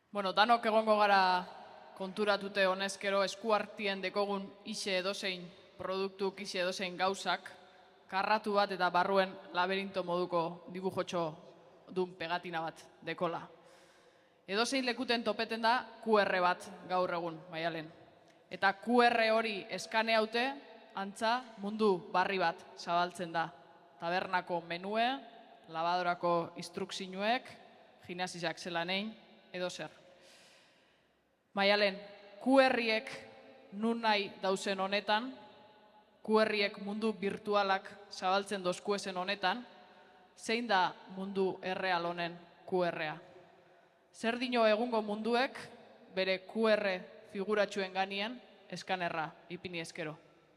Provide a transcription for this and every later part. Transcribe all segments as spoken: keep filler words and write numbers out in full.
Bueno, danok egongo gara konturatute honezkero eskuartien dekogun ixe edozein produktuk, ixe edozein gauzak, karratu bat eta barruen laberinto moduko dibujotxo dun pegatina bat dekola. Edozein lekuten topeten da Q R bat gaur egun, Maialen. Eta Q R hori eskane haute, antza mundu barri bat zabaltzen da. Tabernako menue, labadorako instrukzinuek, gimnasizak zelanein, edo zer. Maialen, Q R-iek nun nahi dauzen honetan, Q R-iek mundu virtualak zabaltzen dozkuezen honetan, zein da mundu erreal honen Q R-a? Zer dino egungo munduek bere Q R figuratxuen ganien eskanerra ipini eskero?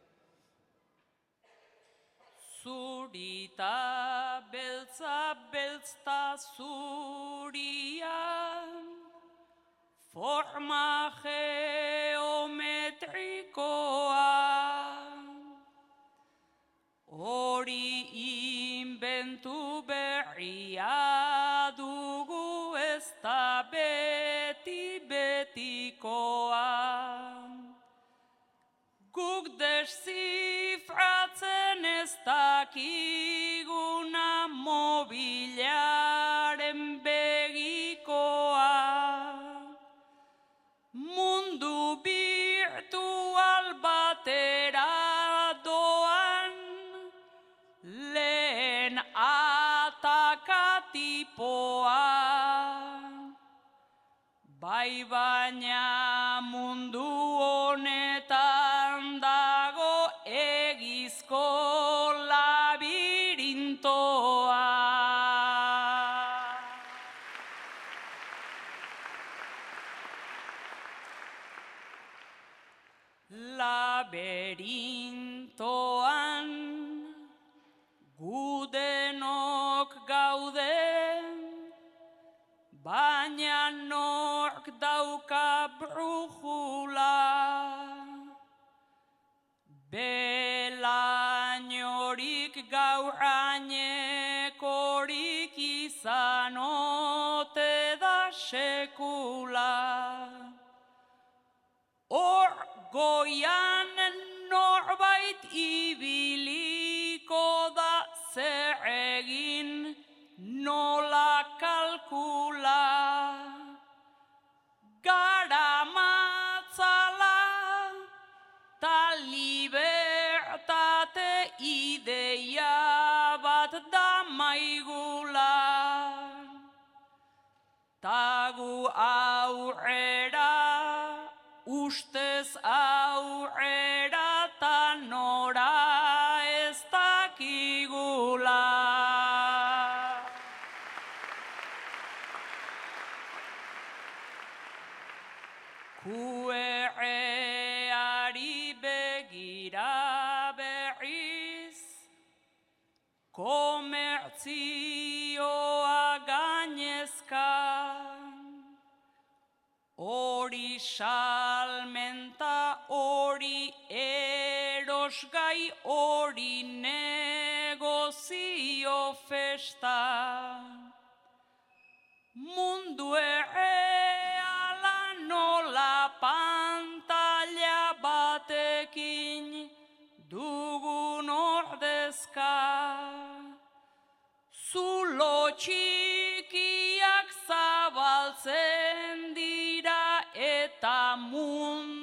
Zurita beltza beltzta zurian, forma geometrikoa, hori inbentu berria dugu ez da beti betikoa. Guk desifratzen ez dakiguna mobilaren begikoa. Mundu virtual batera doan, lehen atakatipoa. Bai baina mundu honetan dago egizko labirintoa. Laberintoan gudenok gaude, baina nork dauka brujula. Belainorik gaurainekorik izan ote da sekula. Hor goian norbait ibiliko da zer egin nola kalkula. Garamatzala ta libertate ideia bat da maigula. Tagu aurrera, ustez aurrera ta nora ez dakigula. Q R-ari begira berriz, komertzioa gainezka, hori salmenta, hori erosgai, hori negozio festa. Mundu erreala nola pantalla batekin dugun ordezka. Zulo txikiak zabaltzen dira eta mundu